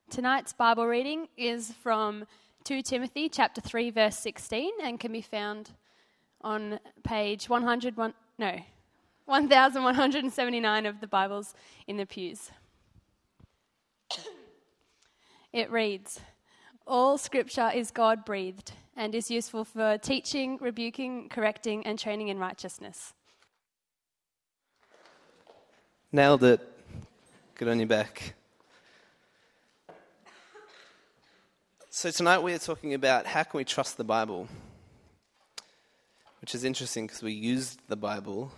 Tonight's Bible reading is from 2 Timothy chapter 3 verse 16 and can be found on page 1179 of the Bibles in the pews. It reads, "All scripture is God-breathed and is useful for teaching, rebuking, correcting, and training in righteousness." Nailed it. Good on your back. So tonight we are talking about how can we trust the Bible, which is interesting because we used the Bible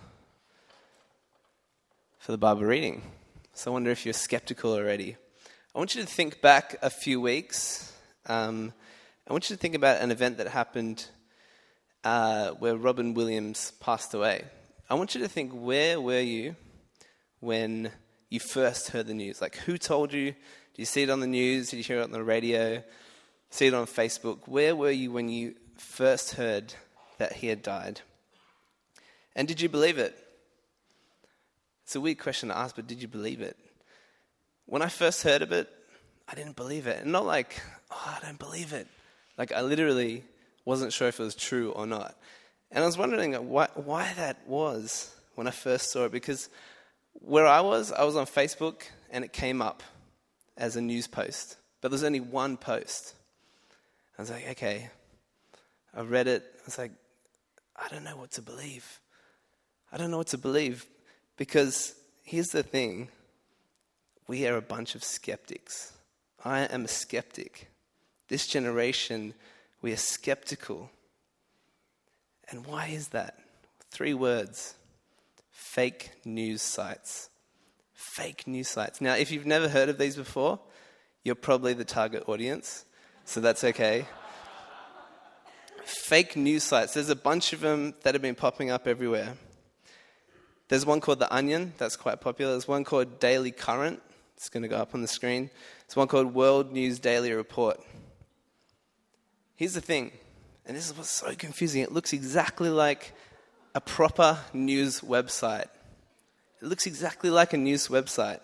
for the Bible reading. So I wonder if you're skeptical already. I want you to think back a few weeks. I want you to think about an event that happened where Robin Williams passed away. I want you to think, where were you when you first heard the news? Like, who told you? Did you see it on the news? Did you hear it on the radio? See it on Facebook? Where were you when you first heard that he had died? And did you believe it? It's a weird question to ask, but did you believe it? When I first heard of it, I didn't believe it. And not like, I don't believe it. Like, I literally wasn't sure if it was true or not. And I was wondering why that was when I first saw it, because where I was on Facebook and it came up as a news post, but there's only one post. I was like, okay, I read it. I was like, I don't know what to believe. I don't know what to believe, because here's the thing. We are a bunch of skeptics. I am a skeptic. This generation, we are skeptical. And why is that? 3 words. Fake news sites. Fake news sites. Now, if you've never heard of these before, you're probably the target audience, so that's okay. Fake news sites. There's a bunch of them that have been popping up everywhere. There's one called The Onion. That's quite popular. There's one called Daily Current. It's going to go up on the screen. There's one called World News Daily Report. Here's the thing, and this is what's so confusing. It looks exactly like a proper news website. It looks exactly like a news website.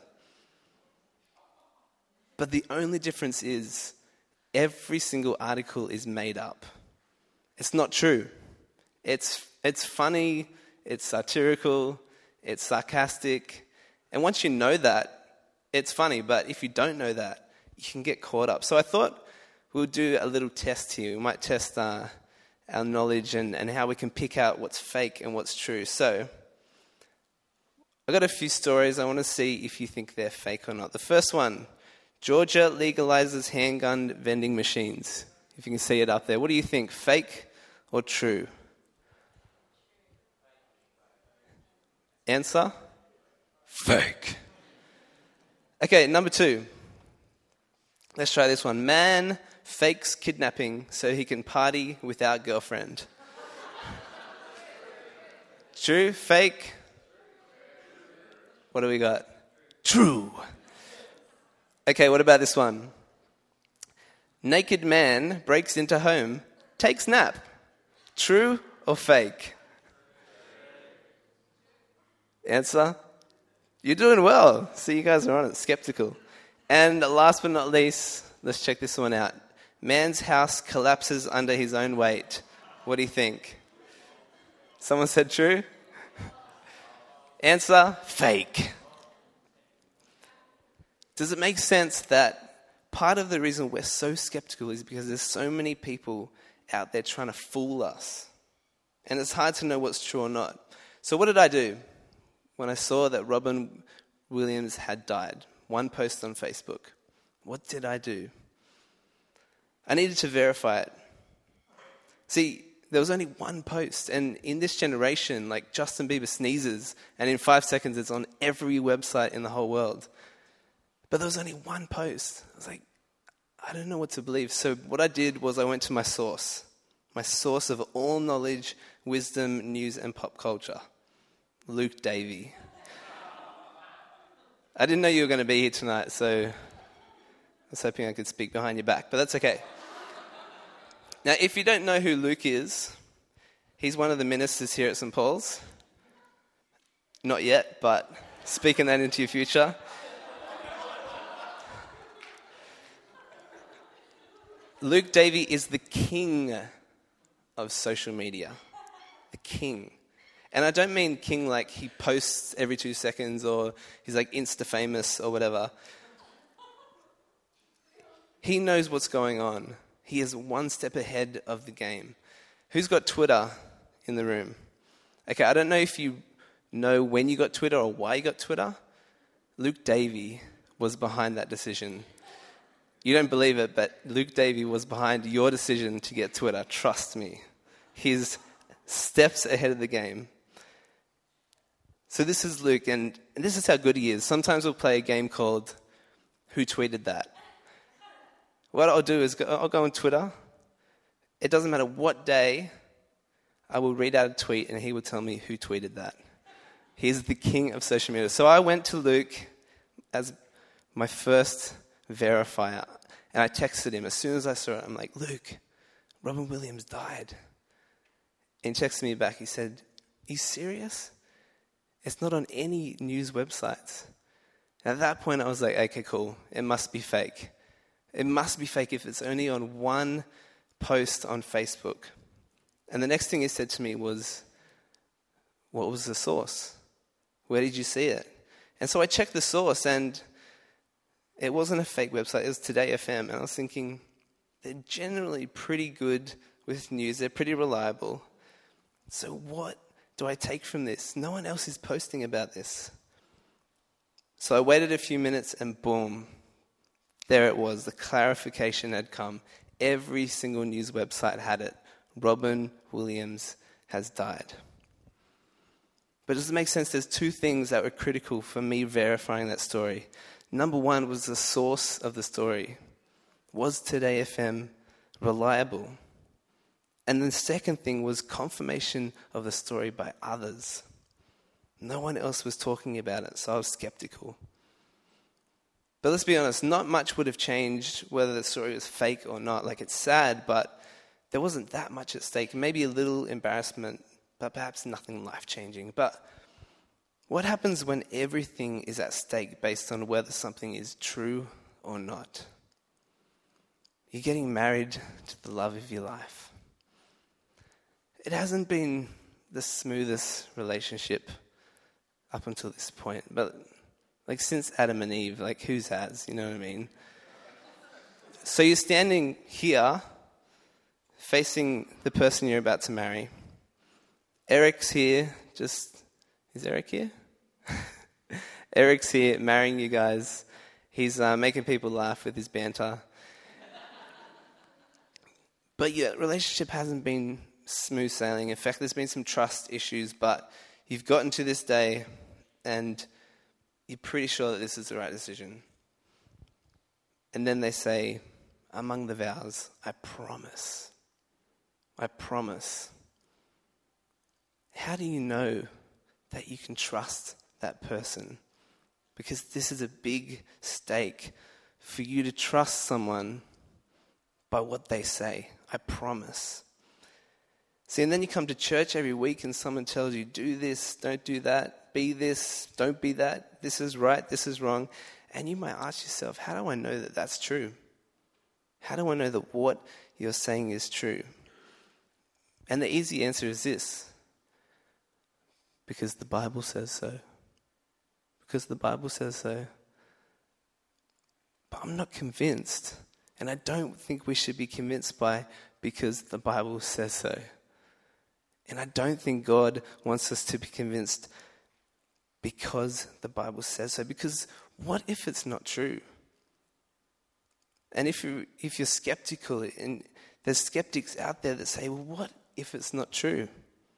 But the only difference is every single article is made up. It's not true. It's funny, it's satirical, it's sarcastic. And once you know that, it's funny. But if you don't know that, you can get caught up. So I thought we'll do a little test here. We might test our knowledge and how we can pick out what's fake and what's true. So I've got a few stories. I want to see if you think they're fake or not. The first one, Georgia legalizes handgun vending machines. If you can see it up there. What do you think, fake or true? Answer? Fake. Okay, number 2. Let's try this one. Man fakes kidnapping so he can party without girlfriend. True? Fake? What do we got? True. Okay, what about this one? Naked man breaks into home, takes nap. True or fake? Answer? You're doing well. See, you guys are on it. Skeptical. And last but not least, let's check this one out. Man's house collapses under his own weight. What do you think? Someone said true? Answer? Fake. Does it make sense that part of the reason we're so skeptical is because there's so many people out there trying to fool us? And it's hard to know what's true or not. So what did I do when I saw that Robin Williams had died? One post on Facebook. What did I do? I needed to verify it. See, there was only one post, and in this generation, like Justin Bieber sneezes, and in 5 seconds it's on every website in the whole world. But there was only one post. I was like, I don't know what to believe. So what I did was I went to my source of all knowledge, wisdom, news, and pop culture, Luke Davey. I didn't know you were going to be here tonight, so I was hoping I could speak behind your back, but that's okay. Now, if you don't know who Luke is, he's one of the ministers here at St. Paul's. Not yet, but speaking that into your future. Luke Davey is the king of social media. The king. And I don't mean king like he posts every 2 seconds or he's like Insta famous or whatever. He knows what's going on. He is one step ahead of the game. Who's got Twitter in the room? Okay, I don't know if you know when you got Twitter or why you got Twitter. Luke Davey was behind that decision. You don't believe it, but Luke Davey was behind your decision to get Twitter. Trust me. He's steps ahead of the game. So this is Luke, and this is how good he is. Sometimes we'll play a game called Who Tweeted That? What I'll do is I'll go on Twitter. It doesn't matter what day, I will read out a tweet and he will tell me who tweeted that. He's the king of social media. So I went to Luke as my first verifier and I texted him. As soon as I saw it, I'm like, Luke, Robin Williams died. And he texted me back. He said, are you serious? It's not on any news websites. And at that point, I was like, okay, cool. It must be fake. It must be fake if it's only on one post on Facebook. And the next thing he said to me was, what was the source? Where did you see it? And so I checked the source and it wasn't a fake website. It was Today FM. And I was thinking, they're generally pretty good with news. They're pretty reliable. So what do I take from this? No one else is posting about this. So I waited a few minutes and boom, there it was. The clarification had come. Every single news website had it. Robin Williams has died. But does it make sense? There's two things that were critical for me verifying that story. Number one was the source of the story. Was Today FM reliable? And the second thing was confirmation of the story by others. No one else was talking about it, so I was skeptical. But let's be honest, not much would have changed whether the story was fake or not. Like, it's sad, but there wasn't that much at stake. Maybe a little embarrassment, but perhaps nothing life-changing. But what happens when everything is at stake based on whether something is true or not? You're getting married to the love of your life. It hasn't been the smoothest relationship up until this point, but like since Adam and Eve, like whose has, you know what I mean? So you're standing here, facing the person you're about to marry. Eric's here, is Eric here? Eric's here, marrying you guys. He's making people laugh with his banter. But your relationship hasn't been smooth sailing. In fact, there's been some trust issues, but you've gotten to this day and you're pretty sure that this is the right decision. And then they say, among the vows, I promise. I promise. How do you know that you can trust that person? Because this is a big stake for you to trust someone by what they say. I promise. See, and then you come to church every week and someone tells you, do this, don't do that, be this, don't be that, this is right, this is wrong. And you might ask yourself, how do I know that that's true? How do I know that what you're saying is true? And the easy answer is this. Because the Bible says so. Because the Bible says so. But I'm not convinced. And I don't think we should be convinced by because the Bible says so. And I don't think God wants us to be convinced because the Bible says so. Because what if it's not true? And if you're skeptical, and there's skeptics out there that say, well, what if it's not true?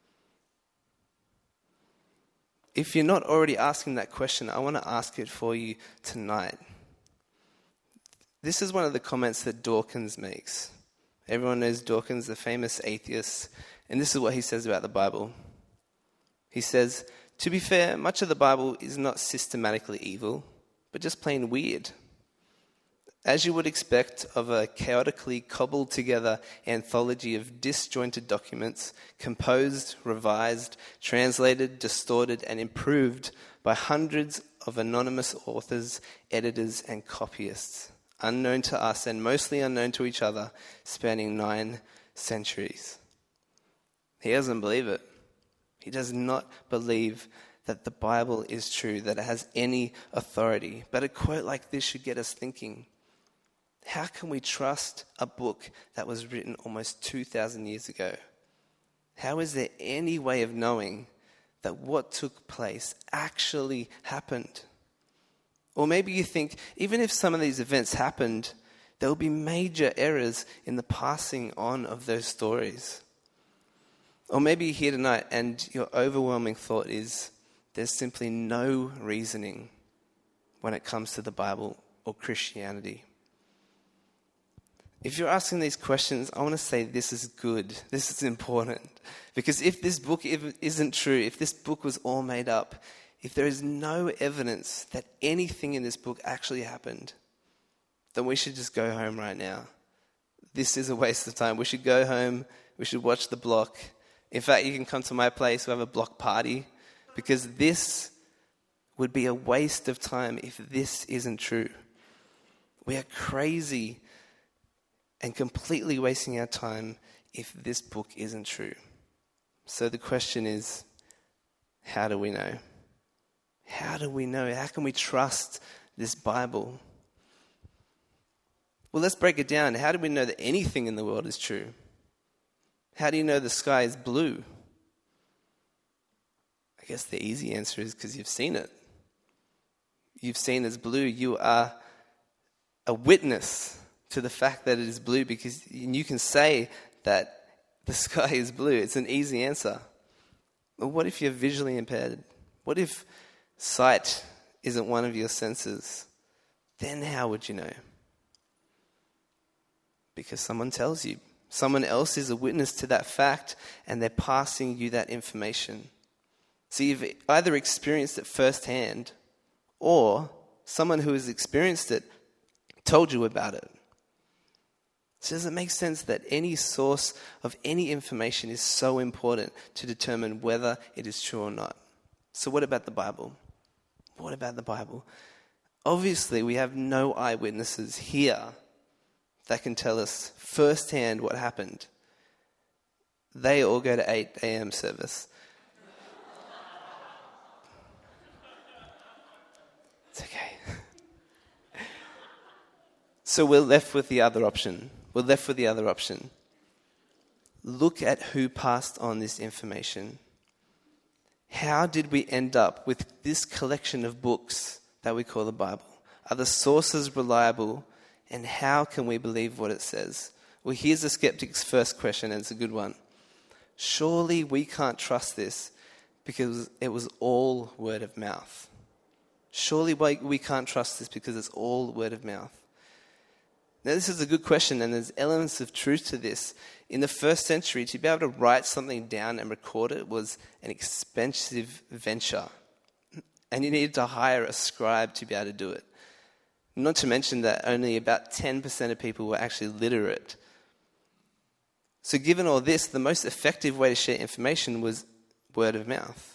If you're not already asking that question, I want to ask it for you tonight. This is one of the comments that Dawkins makes. Everyone knows Dawkins, the famous atheist. And this is what he says about the Bible. He says, to be fair, much of the Bible is not systematically evil, but just plain weird. As you would expect of a chaotically cobbled together anthology of disjointed documents, composed, revised, translated, distorted, and improved by hundreds of anonymous authors, editors, and copyists. unknown to us and mostly unknown to each other, spanning 9 centuries. He doesn't believe it. He does not believe that the Bible is true, that it has any authority. But a quote like this should get us thinking. How can we trust a book that was written almost 2,000 years ago? How is there any way of knowing that what took place actually happened? Or maybe you think, even if some of these events happened, there will be major errors in the passing on of those stories. Or maybe you're here tonight and your overwhelming thought is, there's simply no reasoning when it comes to the Bible or Christianity. If you're asking these questions, I want to say this is good. This is important. Because if this book isn't true, if this book was all made up, if there is no evidence that anything in this book actually happened, then we should just go home right now. This is a waste of time. We should go home. We should watch The Block. In fact, you can come to my place. We'll have a block party. Because this would be a waste of time if this isn't true. We are crazy and completely wasting our time if this book isn't true. So the question is, how do we know? How do we know? How can we trust this Bible? Well, let's break it down. How do we know that anything in the world is true? How do you know the sky is blue? I guess the easy answer is because you've seen it. You've seen it's blue. You are a witness to the fact that it is blue because you can say that the sky is blue. It's an easy answer. But what if you're visually impaired? What if sight isn't one of your senses? Then how would you know? Because someone tells you. Someone else is a witness to that fact and they're passing you that information. So you've either experienced it firsthand or someone who has experienced it told you about it. So does it make sense that any source of any information is so important to determine whether it is true or not? So what about the Bible? What about the Bible? Obviously, we have no eyewitnesses here that can tell us firsthand what happened. They all go to 8 a.m. service. It's okay. So we're left with the other option. Look at who passed on this information. How did we end up with this collection of books that we call the Bible? Are the sources reliable? And how can we believe what it says? Well, here's the skeptic's first question, and it's a good one. Surely we can't trust this because it was all word of mouth. Surely we can't trust this because it's all word of mouth. Now, this is a good question, and there's elements of truth to this. In the first century, to be able to write something down and record it was an expensive venture. And you needed to hire a scribe to be able to do it. Not to mention that only about 10% of people were actually literate. So given all this, the most effective way to share information was word of mouth.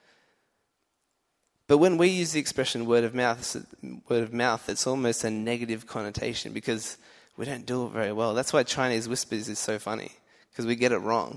But when we use the expression word of mouth, it's almost a negative connotation because we don't do it very well. That's why Chinese whispers is so funny, because we get it wrong.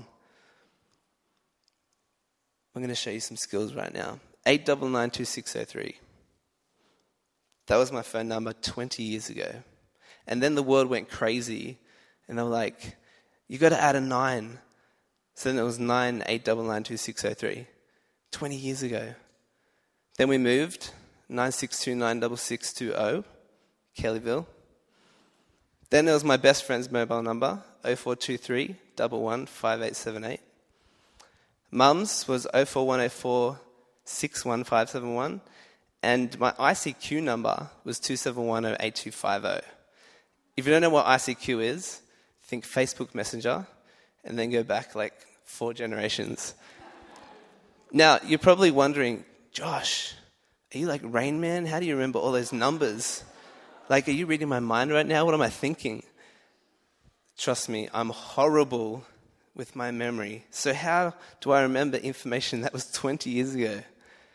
I'm going to show you some skills right now. 8992603. That was my phone number 20 years ago. And then the world went crazy, and they were like, you got to add a 9. So then it was 989992603. 20 years ago. Then we moved, 962966620, Kellyville. Then there was my best friend's mobile number, 0423 115878. Mum's was 04104 61571. And my ICQ number was 27108250. If you don't know what ICQ is, think Facebook Messenger, and then go back like 4 generations. Now, you're probably wondering, Josh, are you like Rain Man? How do you remember all those numbers? Like, are you reading my mind right now? What am I thinking? Trust me, I'm horrible with my memory. So how do I remember information that was 20 years ago?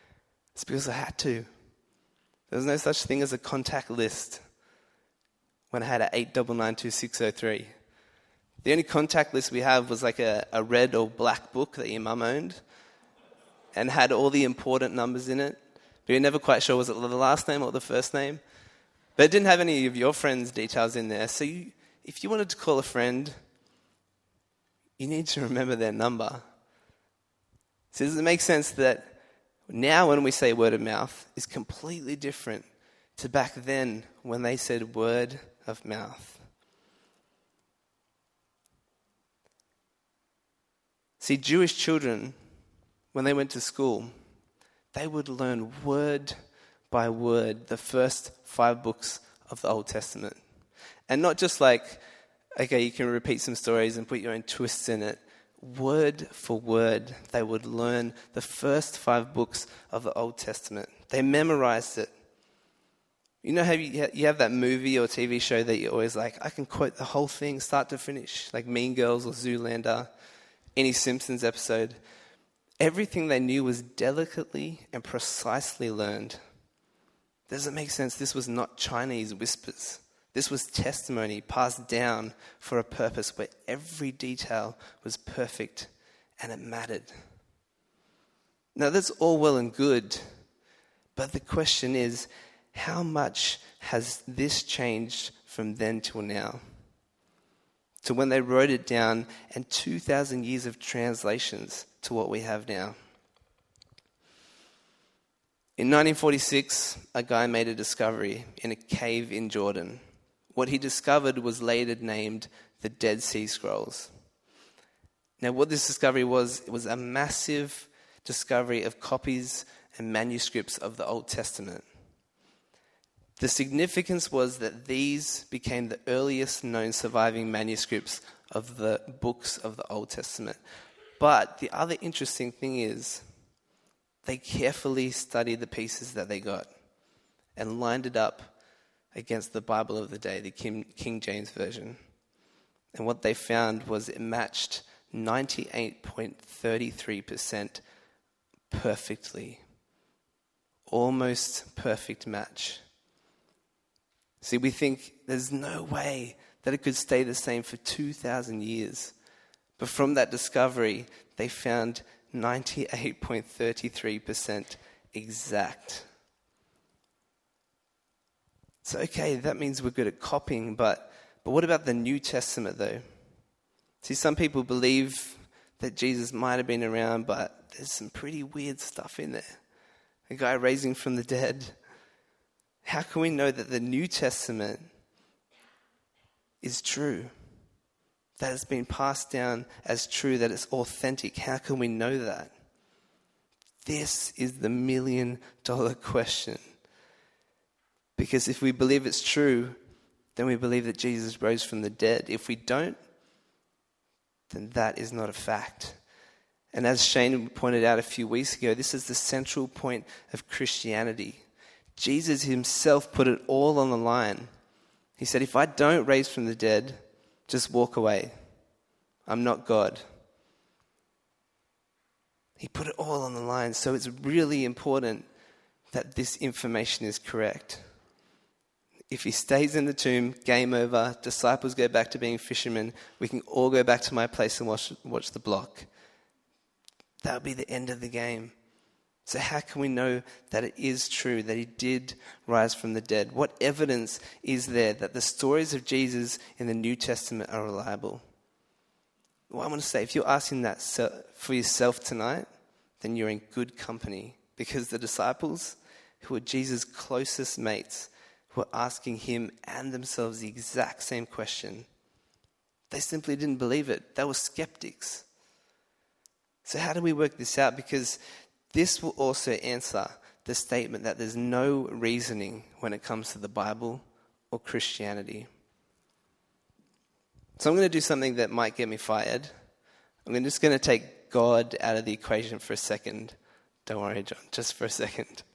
It's because I had to. There was no such thing as a contact list. when I had an 8992603. The only contact list we have was like a red or black book that your mum owned and had all the important numbers in it. But you're never quite sure, was it the last name or the first name? But it didn't have any of your friends' details in there. So if you wanted to call a friend, you need to remember their number. So does it make sense that now when we say word of mouth, it's completely different to back then when they said word of mouth? See, Jewish children, when they went to school, they would learn word by word the first 5 books of the Old Testament. And not just like, okay, you can repeat some stories and put your own twists in it. Word for word, they would learn the first 5 books of the Old Testament. They memorized it. You know how you have that movie or TV show that you're always like, I can quote the whole thing start to finish, like Mean Girls or Zoolander, any Simpsons episode. Everything they knew was delicately and precisely learned. Does it make sense? This was not Chinese whispers. This was testimony passed down for a purpose where every detail was perfect and it mattered. Now that's all well and good, but the question is, how much has this changed from then till now? To when they wrote it down and 2,000 years of translations to what we have now. In 1946, a guy made a discovery in a cave in Jordan. What he discovered was later named the Dead Sea Scrolls. Now, what this discovery was, it was a massive discovery of copies and manuscripts of the Old Testament. The significance was that these became the earliest known surviving manuscripts of the books of the Old Testament. But the other interesting thing is they carefully studied the pieces that they got and lined it up against the Bible of the day, the King James Version. And what they found was it matched 98.33% perfectly. Almost perfect match. See, we think there's no way that it could stay the same for 2,000 years. But from that discovery, they found 98.33% exact. So, okay, that means we're good at copying, but what about the New Testament, though? See, some people believe that Jesus might have been around, but there's some pretty weird stuff in there. A guy raising from the dead. How can we know that the New Testament is true? That it's been passed down as true, that it's authentic. How can we know that? This is the $1 million question. Because if we believe it's true, then we believe that Jesus rose from the dead. If we don't, then that is not a fact. And as Shane pointed out a few weeks ago, this is the central point of Christianity. Jesus himself put it all on the line. He said, if I don't raise from the dead, just walk away. I'm not God. He put it all on the line. So it's really important that this information is correct. If he stays in the tomb, game over, disciples go back to being fishermen, we can all go back to my place and watch the block. That would be the end of the game. So how can we know that it is true, that he did rise from the dead? What evidence is there that the stories of Jesus in the New Testament are reliable? Well, I want to say, if you're asking that for yourself tonight, then you're in good company. Because the disciples, who were Jesus' closest mates, were asking him and themselves the exact same question. They simply didn't believe it. They were skeptics. So how do we work this out? Because this will also answer the statement that there's no reasoning when it comes to the Bible or Christianity. So I'm going to do something that might get me fired. I'm just going to take God out of the equation for a second. Don't worry, John, just for a second.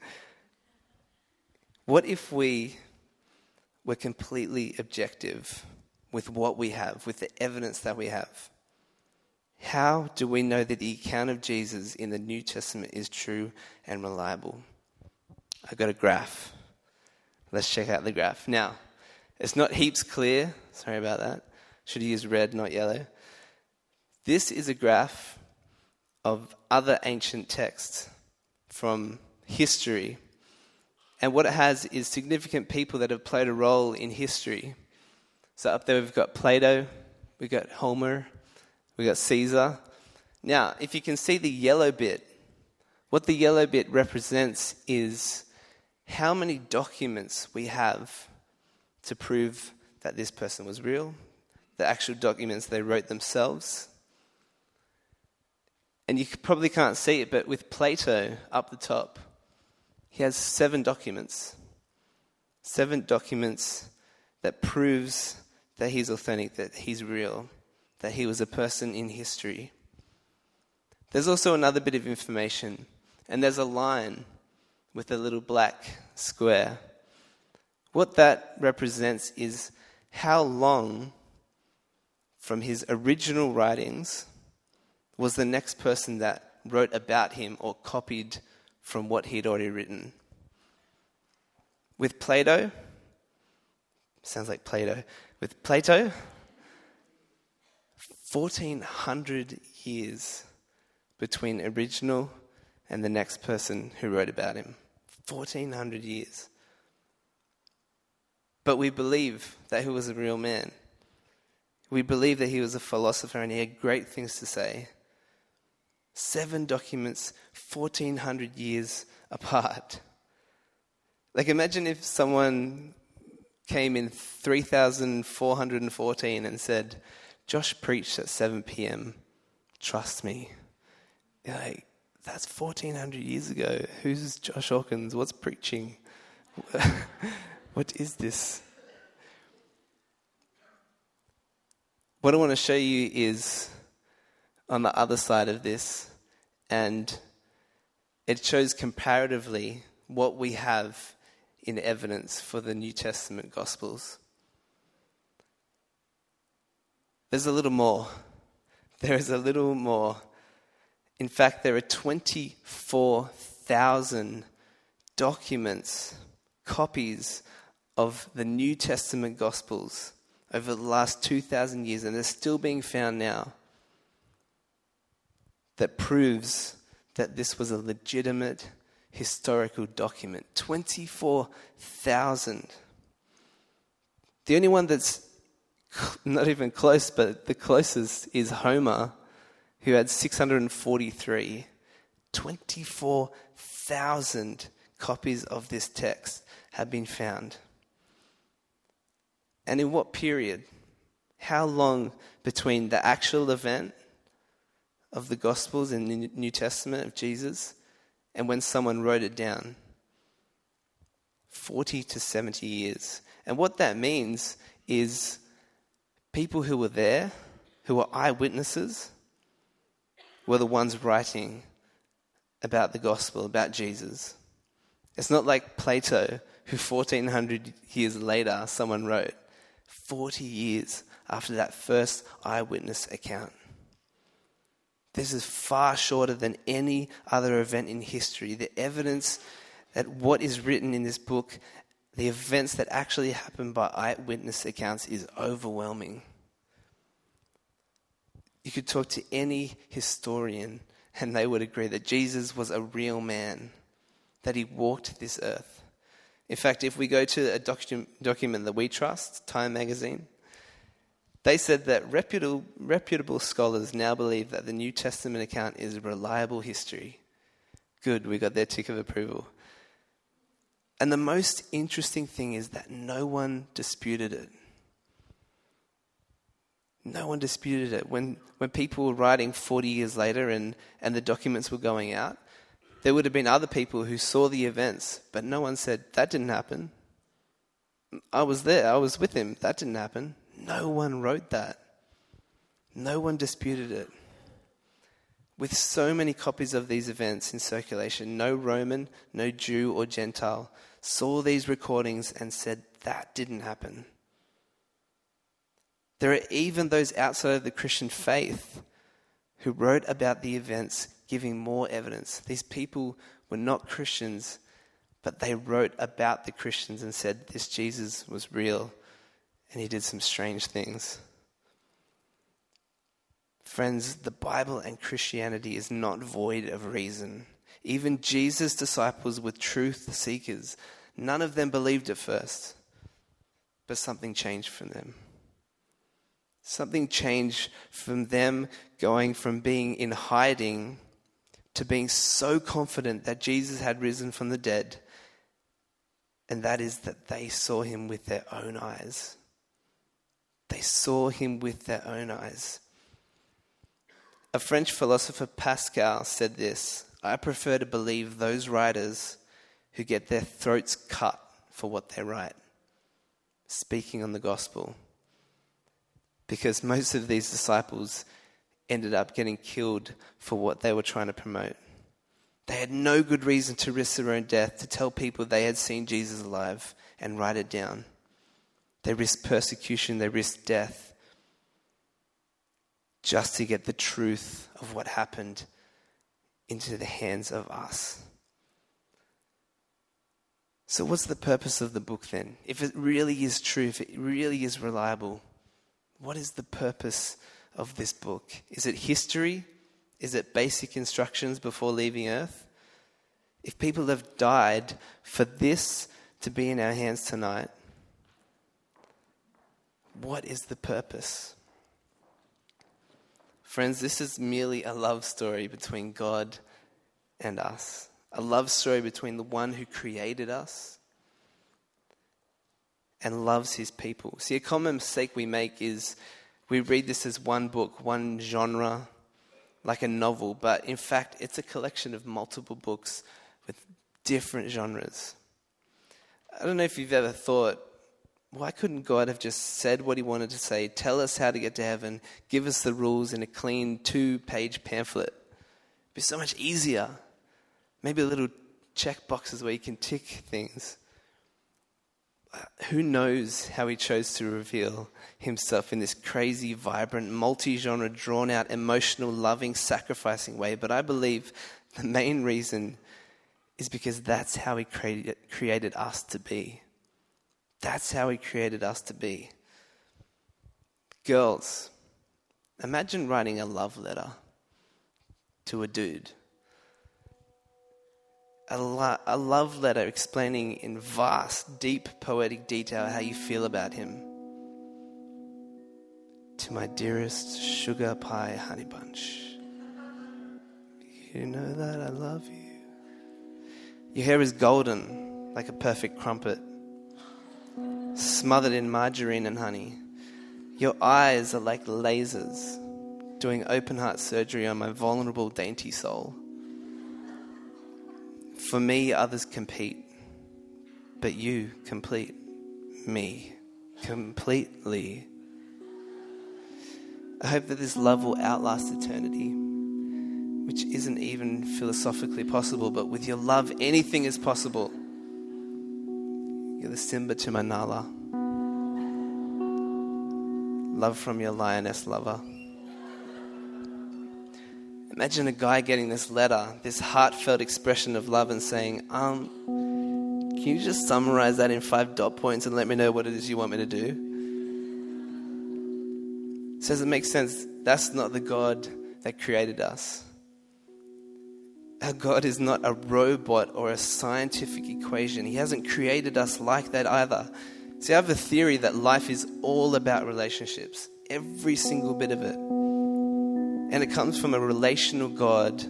What if we were completely objective with what we have, with the evidence that we have? How do we know that the account of Jesus in the New Testament is true and reliable? I've got a graph. Let's check out the graph. Now, It's not heaps clear. Sorry about that. Should have used red, not yellow. This is a graph of other ancient texts from history. And what it has is significant people that have played a role in history. So up there we've got Plato, we've got Homer, we've got Caesar. Now, if you can see the yellow bit, what the yellow bit represents is how many documents we have to prove that this person was real, the actual documents they wrote themselves. And you probably can't see it, but with Plato up the top, he has 7 documents. 7 documents that proves that he's authentic, that he's real, that he was a person in history. There's also another bit of information, and there's a line with a little black square. What that represents is how long from his original writings was the next person that wrote about him or copied from what he'd already written. With Plato, sounds like Play-Doh. With Plato, 1,400 years between original and the next person who wrote about him. 1,400 years. But we believe that he was a real man. We believe that he was a philosopher and he had great things to say. 7 documents, 1,400 years apart. Like, imagine if someone came in 3,414 and said, Josh preached at 7 p.m. Trust me. You're like, that's 1,400 years ago. Who's Josh Hawkins? What's preaching? What is this? What I want to show you is on the other side of this, and it shows comparatively what we have in evidence for the New Testament Gospels. There's a little more. There is a little more. In fact, there are 24,000 documents, copies of the New Testament Gospels over the last 2,000 years, and they're still being found now, that proves that this was a legitimate historical document. 24,000. The only one that's not even close, but the closest is Homer, who had 643. 24,000 copies of this text have been found. And in what period? How long between the actual event of the Gospels in the New Testament of Jesus and when someone wrote it down? 40 to 70 years. And what that means is people who were there, who were eyewitnesses, were the ones writing about the gospel, about Jesus. It's not like Plato, who 1,400 years later someone wrote, 40 years after that first eyewitness account. This is far shorter than any other event in history. The evidence that what is written in this book, the events that actually happened by eyewitness accounts, is overwhelming. You could talk to any historian and they would agree that Jesus was a real man, that he walked this earth. In fact, if we go to a document that we trust, Time magazine, they said that reputable scholars now believe that the New Testament account is reliable history. Good, we got their tick of approval. And the most interesting thing is that no one disputed it. No one disputed it. When people were writing 40 years later and the documents were going out, there would have been other people who saw the events, but no one said, that didn't happen. I was there, I was with him, that didn't happen. No one wrote that. No one disputed it. With so many copies of these events in circulation, no Roman, no Jew or Gentile saw these recordings and said, that didn't happen. There are even those outside of the Christian faith who wrote about the events, giving more evidence. These people were not Christians, but they wrote about the Christians and said this Jesus was real. and he did some strange things. Friends, the Bible and Christianity is not void of reason. Even Jesus' disciples were truth seekers. None of them believed at first, but something changed from them. Something changed from them going from being in hiding to being so confident that Jesus had risen from the dead, and that is that they saw him with their own eyes. They saw him with their own eyes. A French philosopher, Pascal, said this: "I prefer to believe those writers who get their throats cut for what they write," speaking on the gospel. Because most of these disciples ended up getting killed for what they were trying to promote. They had no good reason to risk their own death to tell people they had seen Jesus alive and write it down. They risked persecution, they risked death, just to get the truth of what happened into the hands of us. So what's the purpose of the book then? If it really is true, if it really is reliable, what is the purpose of this book? Is it history? Is it basic instructions before leaving earth? If people have died for this to be in our hands tonight, what is the purpose? Friends, this is merely a love story between God and us. A love story between the one who created us and loves his people. See, a common mistake we make is we read this as one book, one genre, like a novel, but in fact it's a collection of multiple books with different genres. I don't know if you've ever thought, why couldn't God have just said what he wanted to say, tell us how to get to heaven, give us the rules in a clean 2-page pamphlet? It'd be so much easier. Maybe little check boxes where you can tick things. Who knows how he chose to reveal himself in this crazy, vibrant, multi-genre, drawn-out, emotional, loving, sacrificing way. But I believe the main reason is because that's how he created us to be. That's how he created us to be. Girls, imagine writing a love letter to a dude. A love letter explaining in vast, deep, poetic detail how you feel about him. To my dearest sugar pie honey bunch, you know that I love you. Your hair is golden like a perfect crumpet, smothered in margarine and honey. Your eyes are like lasers, doing open heart surgery on my vulnerable, dainty soul. For me, others compete, but you complete me completely. I hope that this love will outlast eternity, which isn't even philosophically possible, but with your love, anything is possible. You're the Simba to my Nala. Love from your lioness lover. Imagine a guy getting this letter, this heartfelt expression of love and saying, can you just summarize that in 5 dot points and let me know what it is you want me to do? So does it make sense? That's not the God that created us. Our God is not a robot or a scientific equation. He hasn't created us like that either. See, I have a theory that life is all about relationships. Every single bit of it. And it comes from a relational God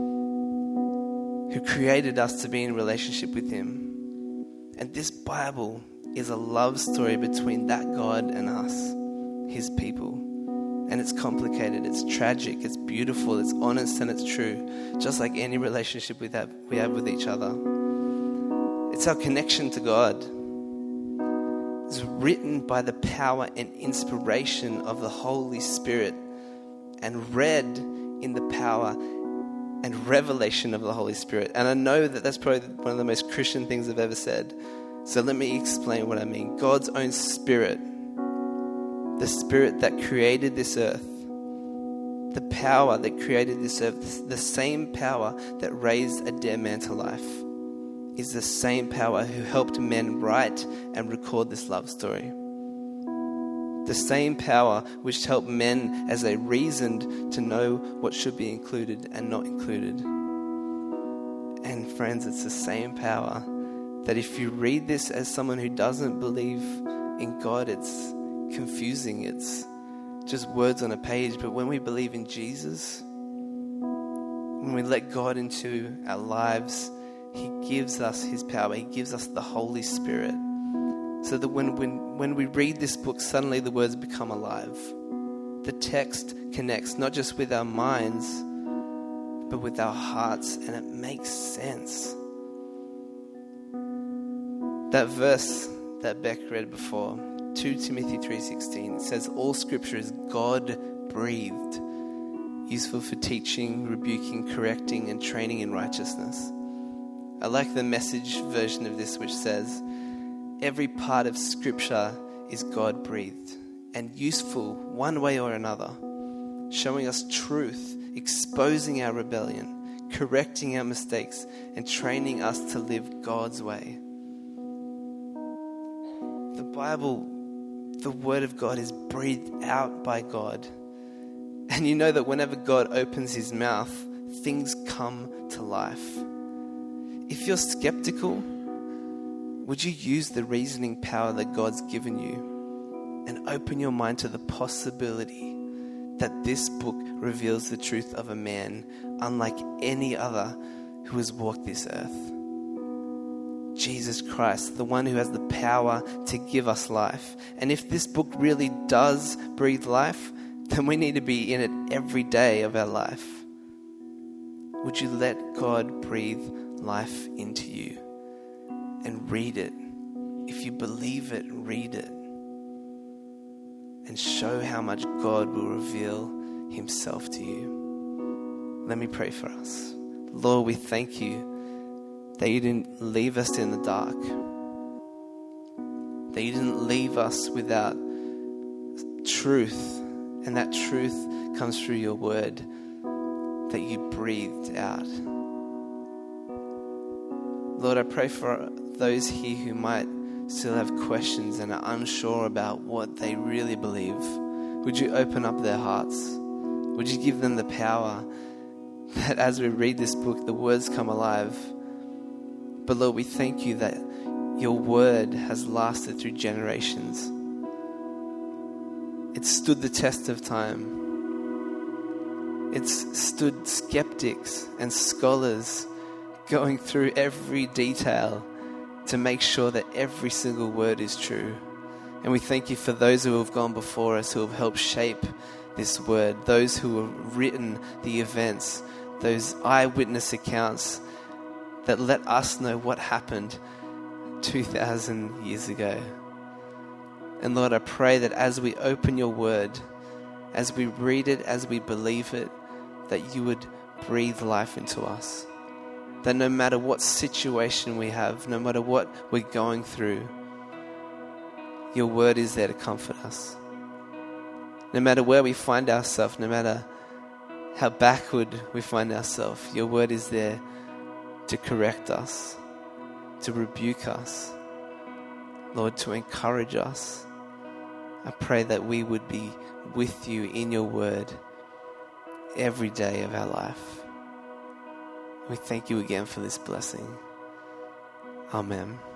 who created us to be in relationship with him. And this Bible is a love story between that God and us, his people. And it's complicated, it's tragic, it's beautiful, it's honest and it's true. Just like any relationship we have with each other. It's our connection to God. It's written by the power and inspiration of the Holy Spirit and read in the power and revelation of the Holy Spirit. And I know that that's probably one of the most Christian things I've ever said. So let me explain what I mean. God's own Spirit, the Spirit that created this earth, the power that created this earth, the same power that raised a dead man to life, is the same power who helped men write and record this love story. the same power which helped men as they reasoned to know what should be included and not included. And friends, it's the same power that if you read this as someone who doesn't believe in God, it's confusing. It's just words on a page. But when we believe in Jesus, when we let God into our lives, He gives us His power. He gives us the Holy Spirit. So that when we read this book, suddenly the words become alive. The text connects not just with our minds, but with our hearts, and it makes sense. That verse that Beck read before, 2 Timothy 3:16, says all scripture is God-breathed, useful for teaching, rebuking, correcting, and training in righteousness. I like the Message version of this, which says, every part of scripture is God-breathed and useful one way or another, showing us truth, exposing our rebellion, correcting our mistakes, and training us to live God's way. The Bible, the Word of God, is breathed out by God. And you know that whenever God opens His mouth, things come to life. If you're skeptical, would you use the reasoning power that God's given you and open your mind to the possibility that this book reveals the truth of a man unlike any other who has walked this earth? Jesus Christ, the one who has the power to give us life. And if this book really does breathe life, then we need to be in it every day of our life. Would you let God breathe life into you? And read it. If you believe it, read it. And show how much God will reveal Himself to you. Let me pray for us. Lord, we thank you that you didn't leave us in the dark. That you didn't leave us without truth. And that truth comes through your word that you breathed out. Lord, I pray for those here who might still have questions and are unsure about what they really believe. Would you open up their hearts? Would you give them the power that as we read this book, the words come alive? But Lord, we thank you that your word has lasted through generations. It's stood the test of time. It's stood skeptics and scholars going through every detail to make sure that every single word is true. And we thank you for those who have gone before us, who have helped shape this word, those who have written the events, those eyewitness accounts that let us know what happened 2,000 years ago. And Lord, I pray that as we open your word, as we read it, as we believe it, that you would breathe life into us. That no matter what situation we have, no matter what we're going through, your word is there to comfort us. No matter where we find ourselves, no matter how backward we find ourselves, your word is there to correct us, to rebuke us, Lord, to encourage us. I pray that we would be with you in your word every day of our life. We thank you again for this blessing. Amen.